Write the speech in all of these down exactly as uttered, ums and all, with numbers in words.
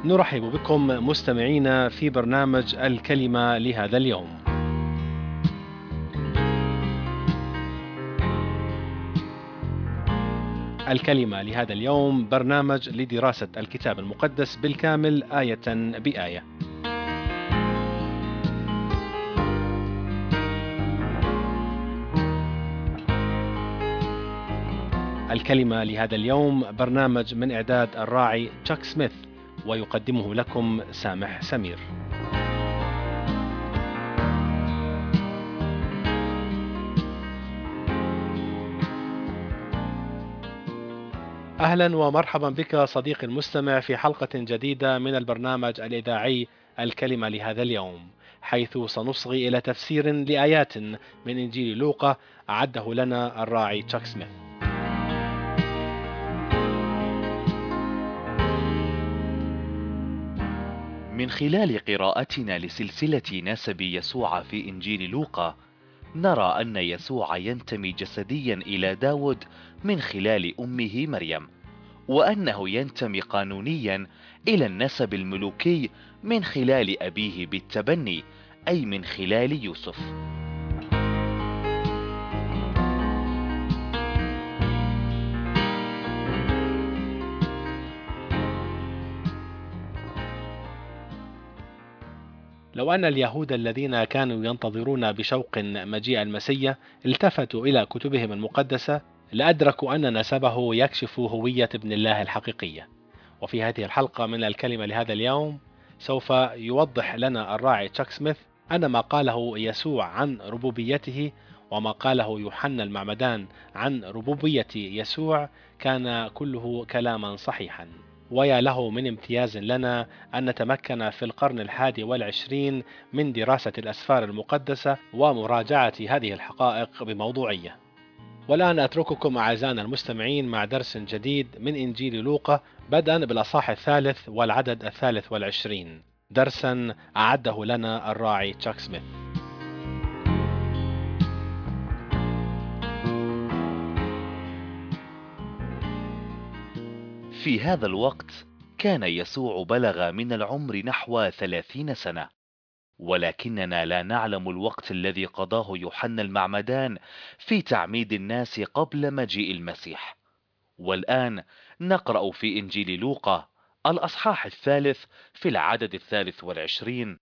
نرحب بكم مستمعينا في برنامج الكلمة لهذا اليوم. الكلمة لهذا اليوم برنامج لدراسة الكتاب المقدس بالكامل آية بآية. الكلمة لهذا اليوم برنامج من إعداد الراعي تشاك سميث، ويقدمه لكم سامح سمير. أهلا ومرحبا بك صديقي المستمع في حلقة جديدة من البرنامج الإذاعي الكلمة لهذا اليوم، حيث سنصغي إلى تفسير لآيات من إنجيل لوقا أعده لنا الراعي تشاك سميث. من خلال قراءتنا لسلسلة نسب يسوع في إنجيل لوقا، نرى أن يسوع ينتمي جسديا إلى داود من خلال أمه مريم، وأنه ينتمي قانونيا إلى النسب الملوكي من خلال أبيه بالتبني، أي من خلال يوسف. لو أن اليهود الذين كانوا ينتظرون بشوق مجيء المسيح التفتوا إلى كتبهم المقدسة لأدركوا أن نسبه يكشف هوية ابن الله الحقيقية. وفي هذه الحلقة من الكلمة لهذا اليوم سوف يوضح لنا الراعي تشاك سميث أن ما قاله يسوع عن ربوبيته وما قاله يوحنا المعمدان عن ربوبية يسوع كان كله كلاما صحيحا. ويا له من امتياز لنا أن نتمكن في القرن الحادي والعشرين من دراسة الأسفار المقدسة ومراجعة هذه الحقائق بموضوعية. والآن أترككم أعزائنا المستمعين مع درس جديد من إنجيل لوقا، بدءا بالأصحاح الثالث والعدد الثالث والعشرين، درسا أعده لنا الراعي تشاك سميث. في هذا الوقت كان يسوع بلغ من العمر نحو ثلاثين سنة، ولكننا لا نعلم الوقت الذي قضاه يوحنا المعمدان في تعميد الناس قبل مجيء المسيح. والآن نقرأ في إنجيل لوقا الأصحاح الثالث في العدد الثالث والعشرين: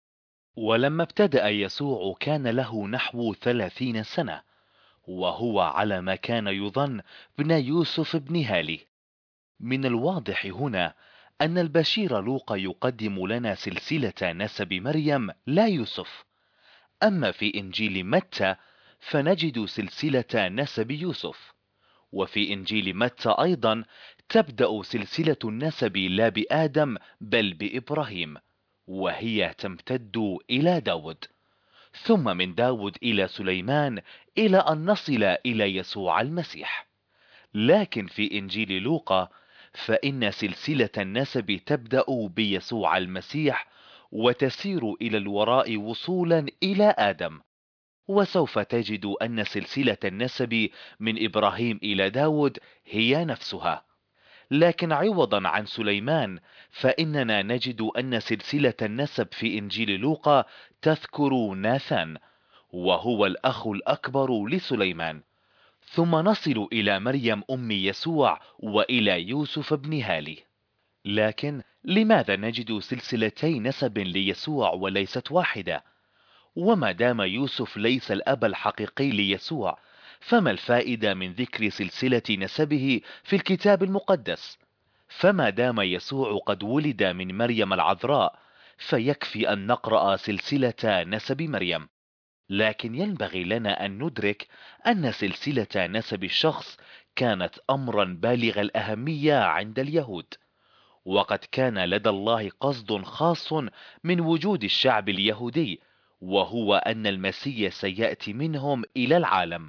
ولما ابتدأ يسوع كان له نحو ثلاثين سنة، وهو على ما كان يظن ابن يوسف بن هالي. من الواضح هنا أن البشير لوقا يقدم لنا سلسلة نسب مريم لا يوسف. أما في إنجيل متى فنجد سلسلة نسب يوسف، وفي إنجيل متى أيضا تبدأ سلسلة النسب لا بآدم بل بإبراهيم، وهي تمتد إلى داود، ثم من داود إلى سليمان، إلى أن نصل إلى يسوع المسيح. لكن في إنجيل لوقا فإن سلسلة النسب تبدأ بيسوع المسيح وتسير إلى الوراء وصولا إلى آدم. وسوف تجد أن سلسلة النسب من إبراهيم إلى داود هي نفسها، لكن عوضا عن سليمان فإننا نجد أن سلسلة النسب في إنجيل لوقا تذكر ناثان، وهو الأخ الأكبر لسليمان. ثم نصل إلى مريم أم يسوع وإلى يوسف بن هالي. لكن لماذا نجد سلسلتي نسب ليسوع وليست واحدة؟ وما دام يوسف ليس الأب الحقيقي ليسوع، فما الفائدة من ذكر سلسلة نسبه في الكتاب المقدس؟ فما دام يسوع قد ولد من مريم العذراء، فيكفي أن نقرأ سلسلة نسب مريم. لكن ينبغي لنا أن ندرك أن سلسلة نسب الشخص كانت أمرا بالغ الأهمية عند اليهود، وقد كان لدى الله قصد خاص من وجود الشعب اليهودي، وهو أن المسيح سيأتي منهم إلى العالم.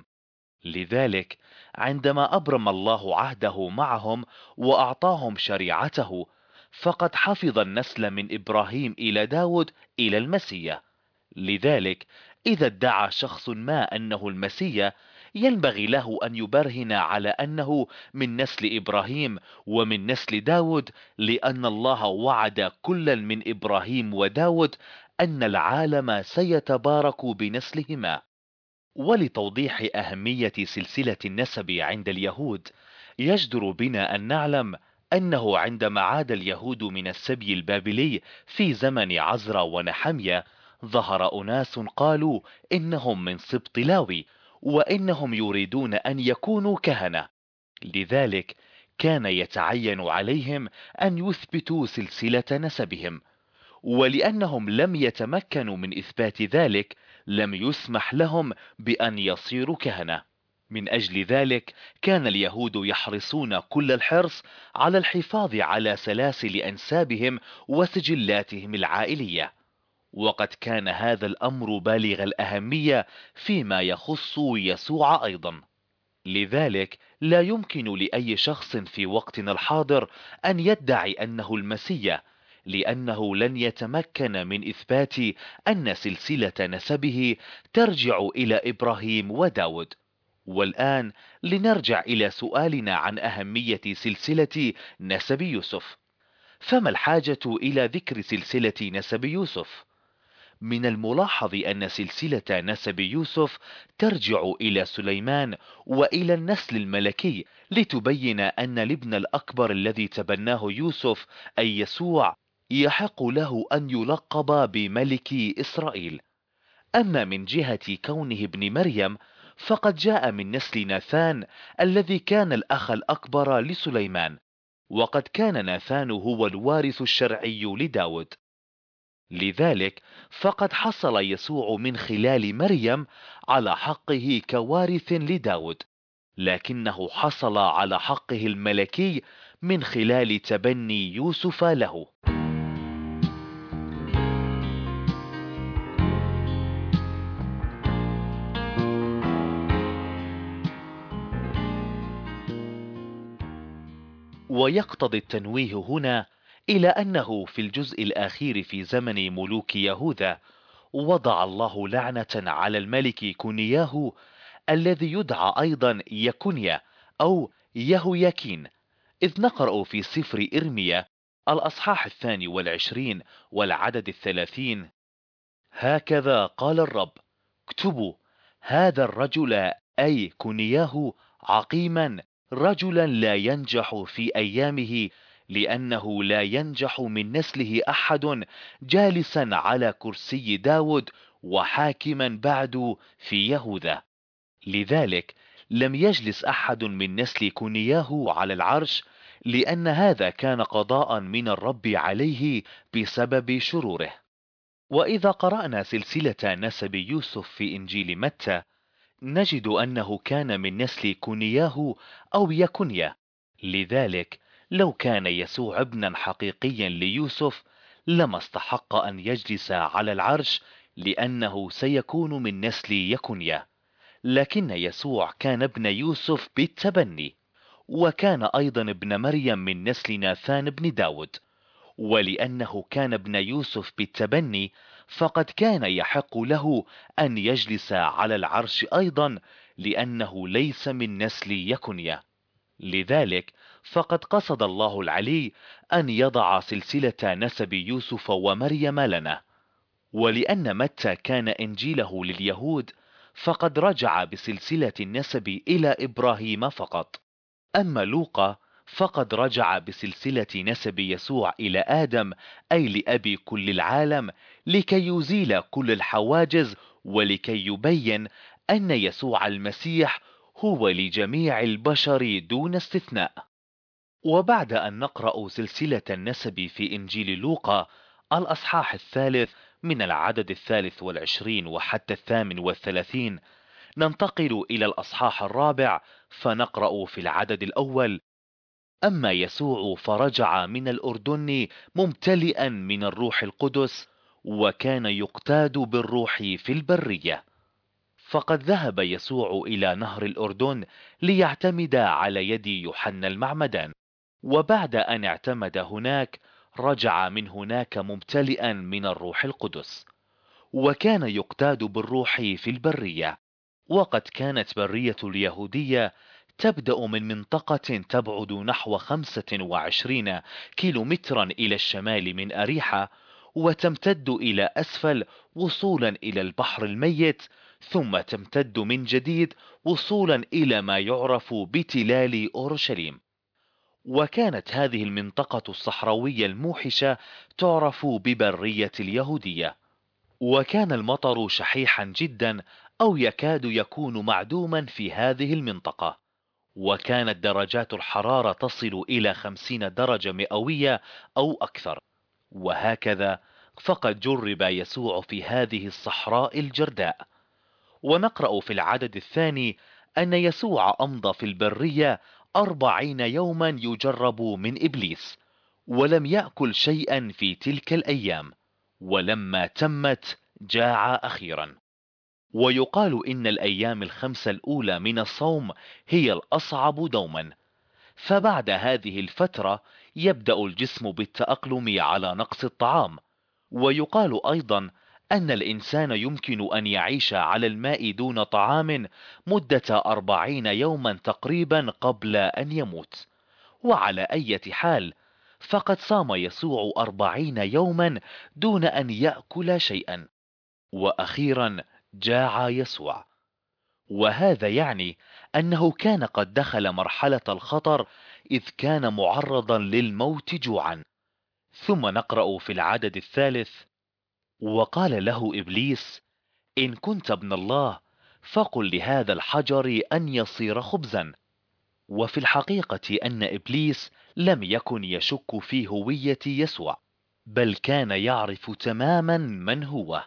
لذلك عندما أبرم الله عهده معهم وأعطاهم شريعته، فقد حفظ النسل من إبراهيم إلى داود إلى المسيح. لذلك إذا ادعى شخص ما أنه المسيح، ينبغي له أن يبرهن على أنه من نسل إبراهيم ومن نسل داود، لأن الله وعد كلا من إبراهيم وداود أن العالم سيتبارك بنسلهما. ولتوضيح أهمية سلسلة النسب عند اليهود، يجدر بنا أن نعلم أنه عندما عاد اليهود من السبي البابلي في زمن عزرا ونحمية، ظهر أناس قالوا إنهم من سبط لاوي، وإنهم يريدون أن يكونوا كهنة. لذلك كان يتعين عليهم أن يثبتوا سلسلة نسبهم، ولأنهم لم يتمكنوا من إثبات ذلك لم يسمح لهم بأن يصيروا كهنة. من أجل ذلك كان اليهود يحرصون كل الحرص على الحفاظ على سلاسل أنسابهم وسجلاتهم العائلية، وقد كان هذا الأمر بالغ الأهمية فيما يخص يسوع أيضا. لذلك لا يمكن لأي شخص في وقتنا الحاضر أن يدعي أنه المسيح، لأنه لن يتمكن من إثبات أن سلسلة نسبه ترجع إلى إبراهيم وداود. والآن لنرجع إلى سؤالنا عن أهمية سلسلة نسب يوسف. فما الحاجة إلى ذكر سلسلة نسب يوسف؟ من الملاحظ أن سلسلة نسب يوسف ترجع إلى سليمان وإلى النسل الملكي، لتبين أن الابن الأكبر الذي تبناه يوسف أي يسوع يحق له أن يلقب بملك إسرائيل. أما من جهة كونه ابن مريم فقد جاء من نسل ناثان الذي كان الأخ الأكبر لسليمان، وقد كان ناثان هو الوارث الشرعي لداود. لذلك فقد حصل يسوع من خلال مريم على حقه كوارث لداود، لكنه حصل على حقه الملكي من خلال تبني يوسف له. ويقتضي التنويه هنا إلى أنه في الجزء الأخير في زمن ملوك يهوذا وضع الله لعنة على الملك كونياه الذي يدعى أيضا يكونيا أو يهوياكين، إذ نقرأ في سفر إرميا الأصحاح الثاني والعشرين والعدد الثلاثين: هكذا قال الرب، اكتبوا هذا الرجل أي كونياه عقيما، رجلا لا ينجح في أيامه، لأنه لا ينجح من نسله أحد جالسا على كرسي داود وحاكما بعد في يهوذا. لذلك لم يجلس أحد من نسل كونياه على العرش، لأن هذا كان قضاء من الرب عليه بسبب شروره. وإذا قرأنا سلسلة نسب يوسف في إنجيل متى نجد أنه كان من نسل كونياه أو يكونيا. لذلك لو كان يسوع ابنا حقيقيا ليوسف لما استحق أن يجلس على العرش، لأنه سيكون من نسل يكونيا. لكن يسوع كان ابن يوسف بالتبني، وكان أيضا ابن مريم من نسل ناثان بن داود. ولأنه كان ابن يوسف بالتبني فقد كان يحق له أن يجلس على العرش أيضا، لأنه ليس من نسل يكونيا. لذلك فقد قصد الله العلي أن يضع سلسلة نسب يوسف ومريم لنا. ولأن متى كان إنجيله لليهود فقد رجع بسلسلة النسب إلى إبراهيم فقط. أما لوقا فقد رجع بسلسلة نسب يسوع إلى آدم أي لأبي كل العالم، لكي يزيل كل الحواجز ولكي يبين أن يسوع المسيح هو لجميع البشر دون استثناء. وبعد أن نقرأ سلسلة النسب في إنجيل لوقا الأصحاح الثالث من العدد الثالث والعشرين وحتى الثامن والثلاثين، ننتقل إلى الأصحاح الرابع فنقرأ في العدد الأول: أما يسوع فرجع من الأردن ممتلئا من الروح القدس، وكان يقتاد بالروح في البرية. فقد ذهب يسوع إلى نهر الأردن ليعتمد على يد يوحنا المعمدان، وبعد أن اعتمد هناك رجع من هناك ممتلئا من الروح القدس، وكان يقتاد بالروح في البرية. وقد كانت برية اليهودية تبدأ من منطقة تبعد نحو خمسة وعشرين كيلومترا إلى الشمال من أريحة، وتمتد إلى أسفل وصولا إلى البحر الميت، ثم تمتد من جديد وصولا إلى ما يعرف بتلال أورشليم. وكانت هذه المنطقة الصحراوية الموحشة تعرف ببرية اليهودية. وكان المطر شحيحا جدا أو يكاد يكون معدوما في هذه المنطقة، وكانت درجات الحرارة تصل إلى خمسين درجة مئوية أو أكثر. وهكذا فقد جرب يسوع في هذه الصحراء الجرداء. ونقرأ في العدد الثاني أن يسوع أمضى في البرية أربعين يوما يجرب من إبليس، ولم يأكل شيئا في تلك الأيام، ولما تمت جاع أخيرا. ويقال إن الأيام الخمسة الأولى من الصوم هي الأصعب دوما، فبعد هذه الفترة يبدأ الجسم بالتأقلم على نقص الطعام. ويقال أيضا أن الإنسان يمكن أن يعيش على الماء دون طعام مدة أربعين يوما تقريبا قبل أن يموت. وعلى أي حال، فقد صام يسوع أربعين يوما دون أن يأكل شيئا، وأخيرا جاع يسوع. وهذا يعني أنه كان قد دخل مرحلة الخطر، إذ كان معرضا للموت جوعا. ثم نقرأ في العدد الثالث: وقال له إبليس: إن كنت ابن الله فقل لهذا الحجر أن يصير خبزا. وفي الحقيقة أن إبليس لم يكن يشك في هوية يسوع، بل كان يعرف تماما من هو.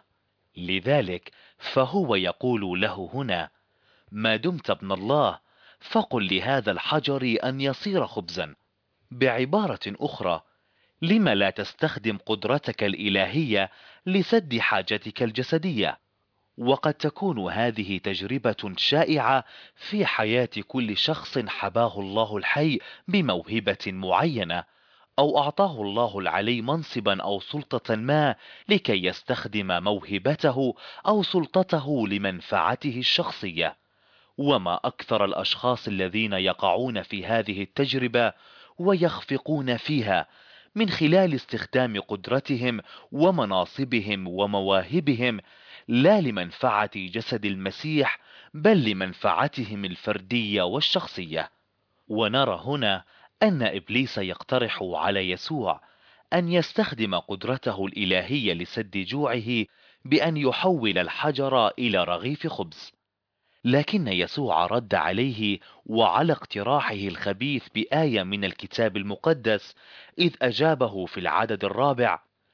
لذلك فهو يقول له هنا: ما دمت ابن الله فقل لهذا الحجر أن يصير خبزا. بعبارة أخرى، لم لا تستخدم قدرتك الإلهية لسد حاجتك الجسدية؟ وقد تكون هذه تجربة شائعة في حياة كل شخص حباه الله الحي بموهبة معينة، أو أعطاه الله العلي منصبا أو سلطة ما لكي يستخدم موهبته أو سلطته لمنفعته الشخصية. وما أكثر الأشخاص الذين يقعون في هذه التجربة ويخفقون فيها من خلال استخدام قدرتهم ومناصبهم ومواهبهم لا لمنفعة جسد المسيح، بل لمنفعتهم الفردية والشخصية. ونرى هنا أن إبليس يقترح على يسوع أن يستخدم قدرته الإلهية لسد جوعه بأن يحول الحجر إلى رغيف خبز. لكن يسوع رد عليه وعلى اقتراحه الخبيث بآية من الكتاب المقدس، إذ أجابه في العدد الرابع: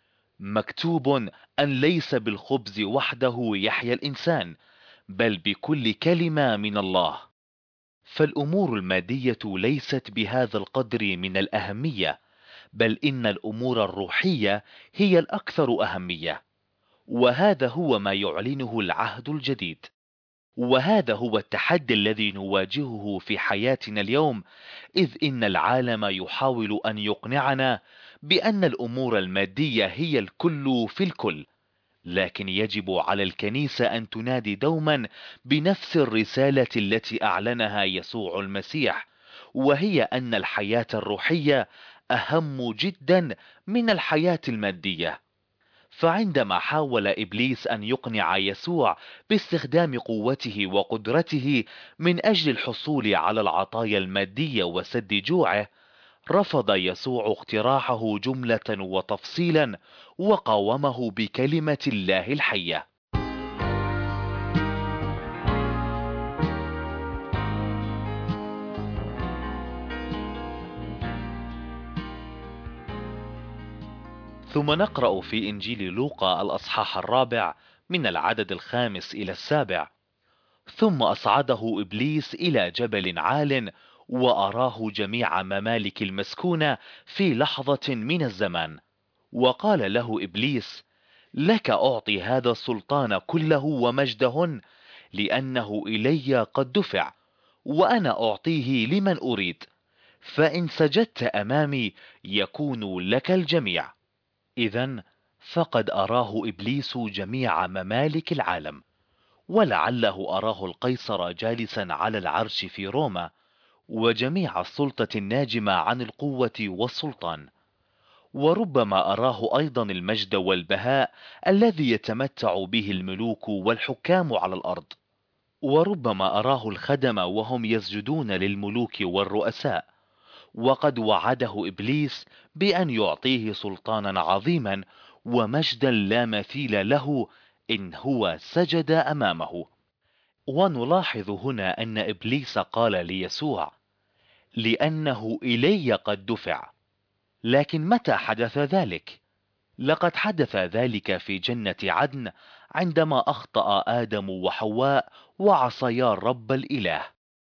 مكتوب أن ليس بالخبز وحده يحيا الإنسان، بل بكل كلمة من الله. فالأمور المادية ليست بهذا القدر من الأهمية، بل إن الأمور الروحية هي الأكثر أهمية. وهذا هو ما يعلنه العهد الجديد. وهذا هو التحدي الذي نواجهه في حياتنا اليوم، إذ إن العالم يحاول أن يقنعنا بأن الأمور المادية هي الكل في الكل. لكن يجب على الكنيسة أن تنادي دوما بنفس الرسالة التي أعلنها يسوع المسيح، وهي أن الحياة الروحية أهم جدا من الحياة المادية. فعندما حاول إبليس أن يقنع يسوع باستخدام قوته وقدرته من أجل الحصول على العطايا المادية وسد جوعه، رفض يسوع اقتراحه جملة وتفصيلا، وقاومه بكلمة الله الحية. ثم نقرأ في إنجيل لوقا الأصحاح الرابع من العدد الخامس إلى السابع: ثم أصعده إبليس إلى جبل عال، وأراه جميع ممالك المسكونة في لحظة من الزمان، وقال له إبليس: لك أعطي هذا السلطان كله ومجدهن، لأنه إلي قد دفع، وأنا أعطيه لمن أريد، فإن سجدت أمامي يكون لك الجميع. إذن فقد أراه إبليس جميع ممالك العالم، ولعله أراه القيصر جالسا على العرش في روما، وجميع السلطة الناجمة عن القوة والسلطان. وربما أراه أيضا المجد والبهاء الذي يتمتع به الملوك والحكام على الأرض. وربما أراه الخدم وهم يسجدون للملوك والرؤساء. وقد وعده إبليس بأن يعطيه سلطانا عظيما ومجدا لا مثيل له إن هو سجد أمامه. ونلاحظ هنا أن إبليس قال ليسوع: لأنه إلي قد دفع. لكن متى حدث ذلك؟ لقد حدث ذلك في جنة عدن عندما أخطأ آدم وحواء وعصيا الرب الإله،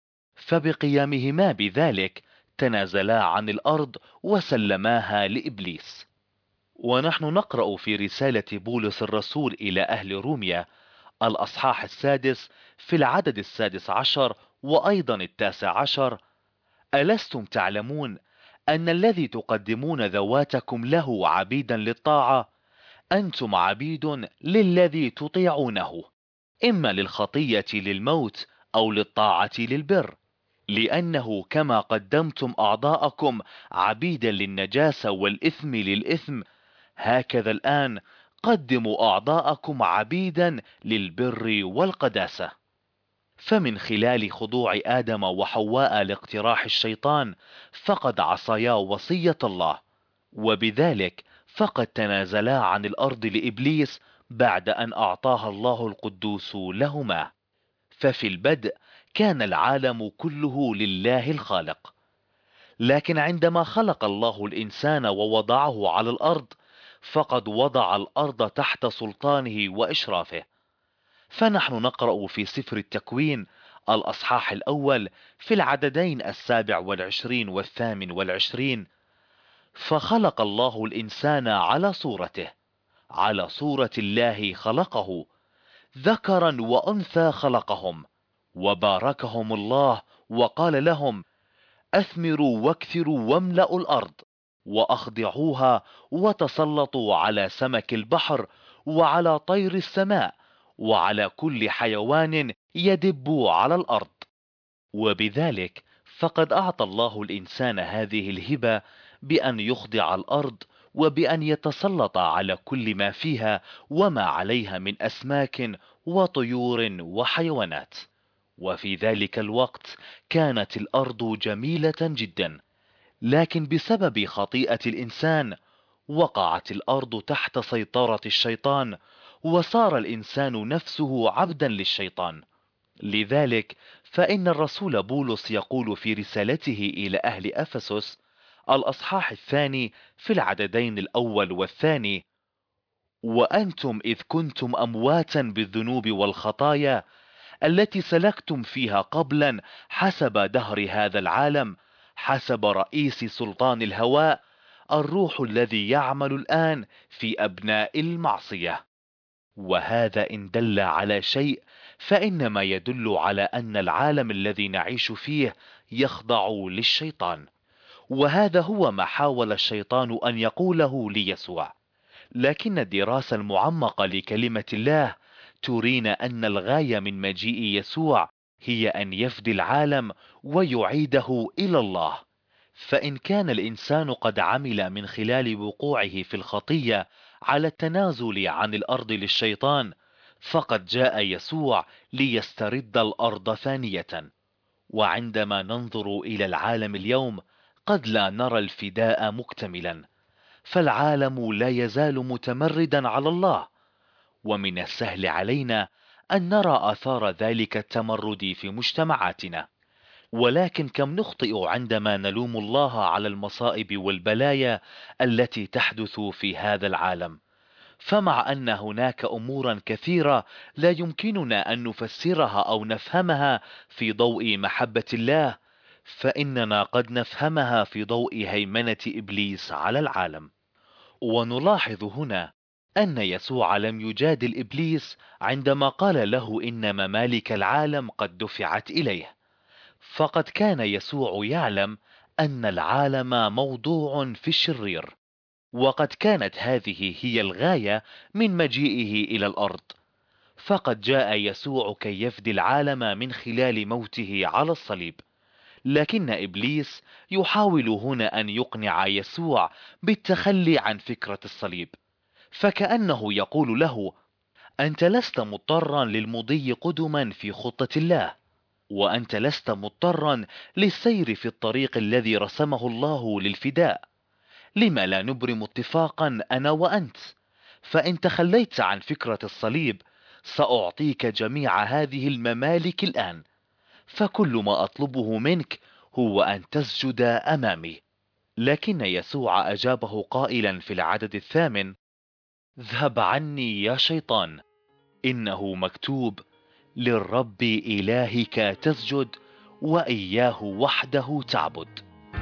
فبقيامهما بذلك تنازلا عن الأرض وسلماها لإبليس. ونحن نقرأ في رسالة بولس الرسول إلى أهل روميا الأصحاح السادس في العدد السادس عشر وأيضا التاسع عشر: ألستم تعلمون أن الذي تقدمون ذواتكم له عبيدا للطاعة أنتم عبيد للذي تطيعونه، إما للخطية للموت أو للطاعة للبر، لأنه كما قدمتم أعضاءكم عبيدا للنجاسة والإثم للإثم، هكذا الآن قدموا أعضاءكم عبيدا للبر والقداسة. فمن خلال خضوع آدم وحواء لاقتراح الشيطان فقد عصيا وصية الله، وبذلك فقد تنازلا عن الأرض لإبليس بعد أن أعطاها الله القدوس لهما. ففي البدء كان العالم كله لله الخالق، لكن عندما خلق الله الإنسان ووضعه على الأرض فقد وضع الأرض تحت سلطانه وإشرافه. فنحن نقرأ في سفر التكوين الأصحاح الأول في العددين السابع والعشرين والثامن والعشرين: فخلق الله الإنسان على صورته، على صورة الله خلقه، ذكرا وأنثى خلقهم، وباركهم الله وقال لهم: أثمروا واكثروا واملأوا الأرض وأخضعوها وتسلطوا على سمك البحر وعلى طير السماء وعلى كل حيوان يدب على الأرض. وبذلك فقد أعطى الله الإنسان هذه الهبة بأن يخضع الأرض وبأن يتسلط على كل ما فيها وما عليها من أسماك وطيور وحيوانات. وفي ذلك الوقت كانت الأرض جميلة جدا، لكن بسبب خطيئة الإنسان وقعت الأرض تحت سيطرة الشيطان، وصار الإنسان نفسه عبدا للشيطان. لذلك فإن الرسول بولس يقول في رسالته إلى أهل أفسس الأصحاح الثاني في العددين الأول والثاني: وأنتم إذ كنتم أمواتا بالذنوب والخطايا التي سلكتم فيها قبلا حسب دهر هذا العالم، حسب رئيس سلطان الهواء، الروح الذي يعمل الآن في أبناء المعصية. وهذا إن دل على شيء فإنما يدل على أن العالم الذي نعيش فيه يخضع للشيطان. وهذا هو ما حاول الشيطان أن يقوله ليسوع، لكن الدراسة المعمقة لكلمة الله ترينا أن الغاية من مجيء يسوع هي أن يفدي العالم ويعيده إلى الله. فإن كان الإنسان قد عمل من خلال وقوعه في الخطية على التنازل عن الأرض للشيطان، فقد جاء يسوع ليسترد الأرض ثانية. وعندما ننظر إلى العالم اليوم قد لا نرى الفداء مكتملا، فالعالم لا يزال متمردا على الله، ومن السهل علينا أن نرى آثار ذلك التمرد في مجتمعاتنا. ولكن كم نخطئ عندما نلوم الله على المصائب والبلايا التي تحدث في هذا العالم. فمع أن هناك أمورا كثيرة لا يمكننا أن نفسرها أو نفهمها في ضوء محبة الله، فإننا قد نفهمها في ضوء هيمنة إبليس على العالم. ونلاحظ هنا أن يسوع لم يجادل إبليس عندما قال له إن ممالك العالم قد دفعت إليه، فقد كان يسوع يعلم أن العالم موضوع في الشرير، وقد كانت هذه هي الغاية من مجيئه إلى الأرض. فقد جاء يسوع كي يفدي العالم من خلال موته على الصليب. لكن إبليس يحاول هنا أن يقنع يسوع بالتخلي عن فكرة الصليب، فكأنه يقول له: أنت لست مضطرا للمضي قدما في خطة الله، وأنت لست مضطرا للسير في الطريق الذي رسمه الله للفداء. لما لا نبرم اتفاقا أنا وأنت؟ فإن تخليت عن فكرة الصليب سأعطيك جميع هذه الممالك الآن، فكل ما أطلبه منك هو أن تسجد أمامي. لكن يسوع أجابه قائلا في العدد الثامن: اذهب عني يا شيطان، إنه مكتوب: للرب إلهك تسجد وإياه وحده تعبد.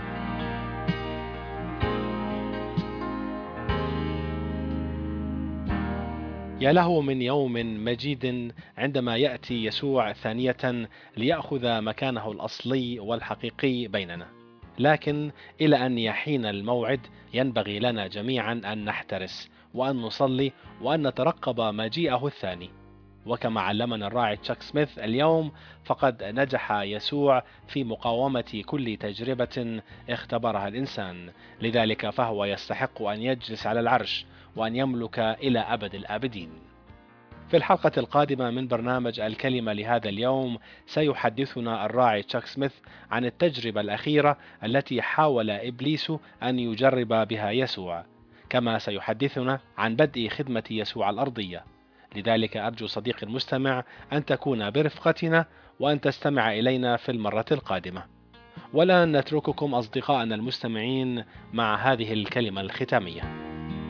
يا له من يوم مجيد عندما يأتي يسوع ثانية ليأخذ مكانه الأصلي والحقيقي بيننا. لكن إلى أن يحين الموعد ينبغي لنا جميعا أن نحترس وأن نصلي وأن نترقب مجيئه الثاني. وكما علمنا الراعي تشاك سميث اليوم، فقد نجح يسوع في مقاومة كل تجربة اختبرها الإنسان، لذلك فهو يستحق أن يجلس على العرش وأن يملك إلى أبد الآبدين. في الحلقة القادمة من برنامج الكلمة لهذا اليوم سيحدثنا الراعي تشاك سميث عن التجربة الأخيرة التي حاول إبليس أن يجرب بها يسوع، كما سيحدثنا عن بدء خدمة يسوع الأرضية. لذلك أرجو صديقي المستمع أن تكون برفقتنا وأن تستمع إلينا في المرة القادمة. ولا نترككم أصدقائنا المستمعين مع هذه الكلمة الختامية.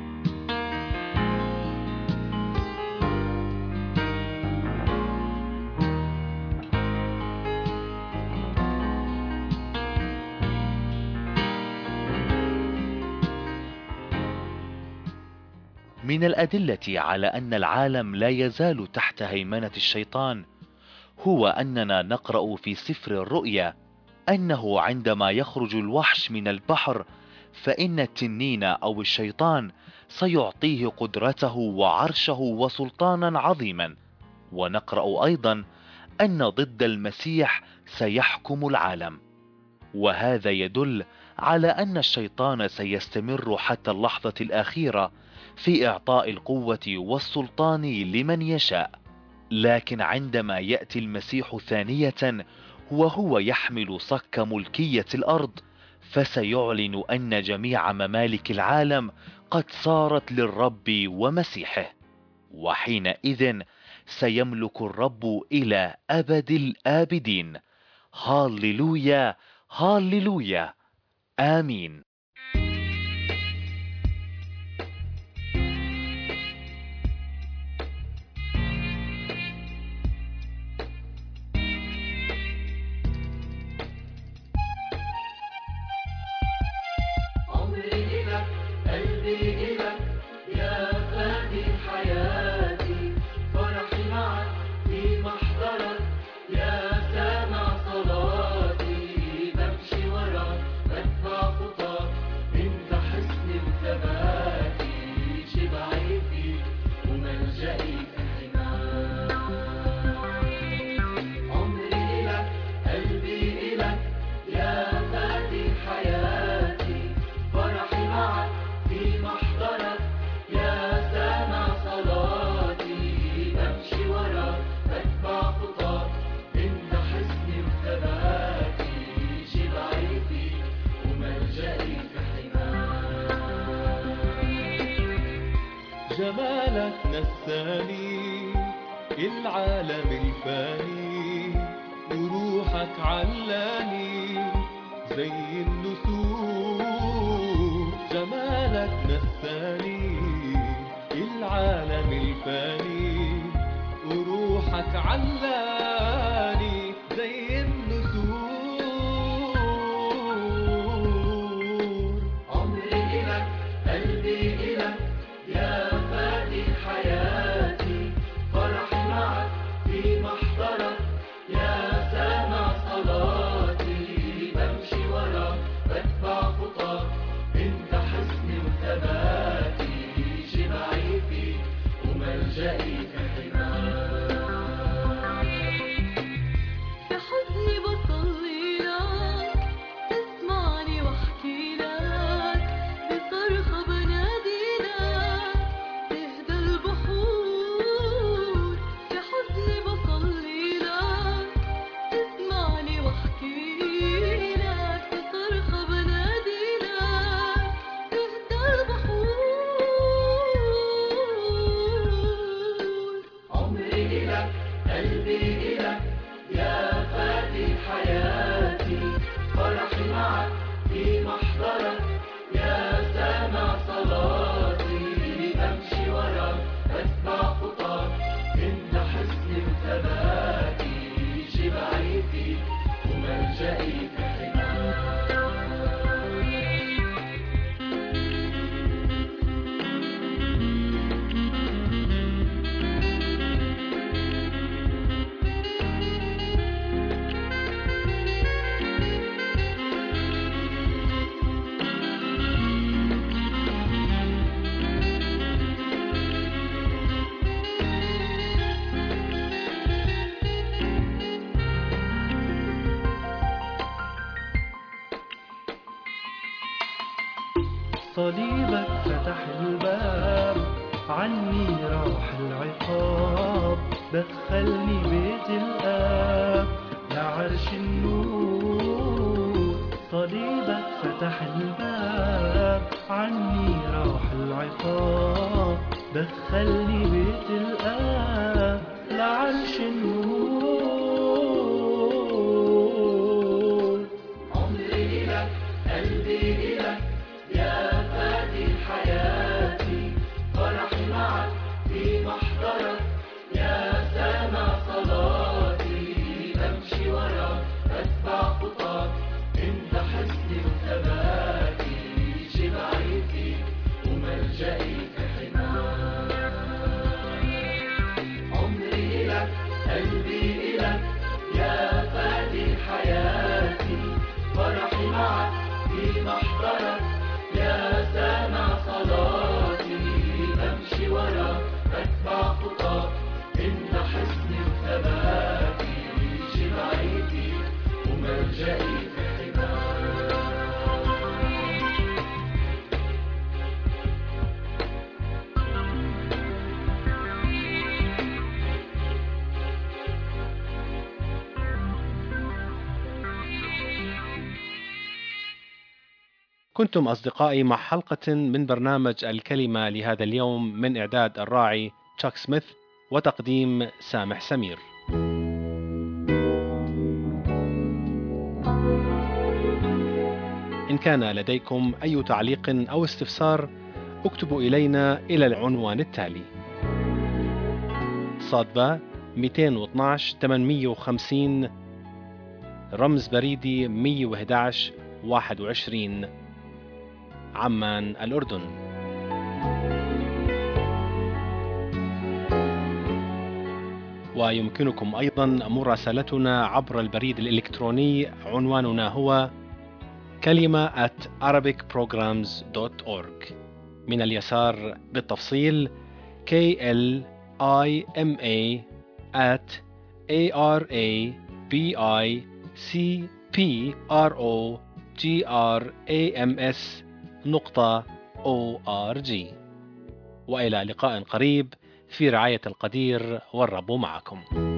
من الأدلة على أن العالم لا يزال تحت هيمنة الشيطان هو أننا نقرأ في سفر الرؤيا أنه عندما يخرج الوحش من البحر فإن التنين أو الشيطان سيعطيه قدرته وعرشه وسلطانا عظيما. ونقرأ أيضا أن ضد المسيح سيحكم العالم، وهذا يدل على أن الشيطان سيستمر حتى اللحظة الأخيرة في إعطاء القوة والسلطان لمن يشاء. لكن عندما يأتي المسيح ثانية وهو يحمل صك ملكية الأرض، فسيعلن أن جميع ممالك العالم قد صارت للرب ومسيحه، وحينئذ سيملك الرب إلى أبد الآبدين. هاليلويا هاليلويا، آمين. عمري إلك، قلبي إلك، يا فادي حياتي، فرحي معك في محضرك، يا سامع صلاتي، بمشي وراك بتبع خطاك، انت حصني وثباتي، شبعي فيك وملجئي في حماك. عمري إلك، قلبي إلك، يا فادي حياتي، فرحي معك في محضرك، يا سامع صلاتي، بمشي وراك بتبع خطاك، انت حصني وثباتي، شبعي فيك وملجئي في حماك. جمالك نساني العالم الفاني، وروحك علاني زي النسور. جمالك نساني العالم الفاني، وروحك علاني زي النسور. عمري إلك، قلبي إلك، يا فادي حياتي، فرحي معك في محضرك، يا سامع صلاتي، بمشي وراك بتبع خطاك، انت حصني وثباتي، شبعي فيك وملجئي في حماك. إلك قلبي إلك يا فادي حياتي، فرحي معك في محضرك يا سامع صلاتي، أمشي وراك أتبع خطاك، أنت حصني وثباتي، شبعي فيك وملجئي في حماك. صليبك فتح الباب، عني راح العقاب، دخلني بيت الآب لعرش النور. صليبك فتح الباب، عني راح العقاب، دخلني بيت الآب لعرش النور. عمري إلك قلبي إلك يا فادي حياتي، فرحي معك في محضرك يا سامع صلاتي، أمشي وراك أتبع خطاك، أنت حصني وثباتي، شبعي فيك وملجئي في حماك. عمري إلك قلبي إلك يا فادي حياتي، فرحي معك في محضرك يا سامع صلاتي، أمشي وراك أتبع خطاك، أنت حصني وثباتي، شبعي فيك وملجئي في حماك. كنتم أصدقائي مع حلقة من برنامج الكلمة لهذا اليوم، من إعداد الراعي تشاك سميث وتقديم سامح سمير. إن كان لديكم أي تعليق أو استفسار اكتبوا إلينا إلى العنوان التالي: صادبة مئتين واثناشر ثمانمئة وخمسين، رمز بريدي مئة وأحد عشر واحد وعشرين، عمان الأردن. ويمكنكم أيضا مراسلتنا عبر البريد الإلكتروني، عنواننا هو كلمة at arabic programs dot org. من اليسار بالتفصيل K L I M A at A R A B I C P R O G R A M S نقطة أو آر جي. وإلى لقاء قريب في رعاية القدير، والرب معكم.